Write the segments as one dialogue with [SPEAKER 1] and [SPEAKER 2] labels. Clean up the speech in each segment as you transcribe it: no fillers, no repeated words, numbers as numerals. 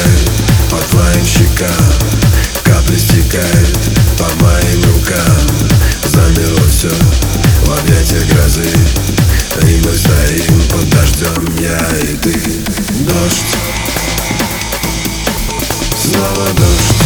[SPEAKER 1] тает по твоим щекам, капли стекают по моим рукам. Замерло все в объятиях грозы, и мы стоим под дождем, я и ты. Дождь, снова дождь.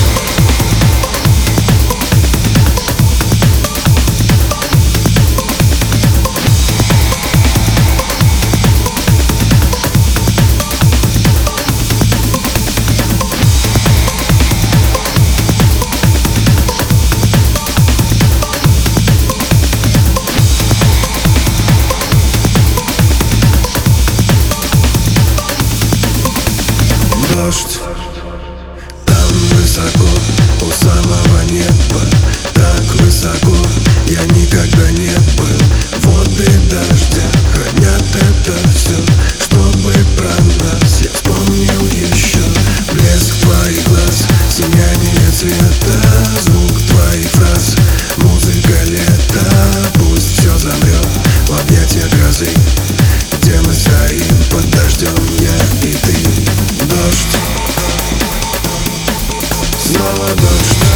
[SPEAKER 1] Дождь, там высоко, у самого неба, так высоко я никогда не был. Воды дождя хранят это все, чтобы про нас я вспомнил еще. Блеск твоих глаз, сияние цвета, звук твоих фраз, музыка лета. Пусть все замрет в объятиях грозы, где мы стоим под дождем, я и ты. Дождь, снова дождь.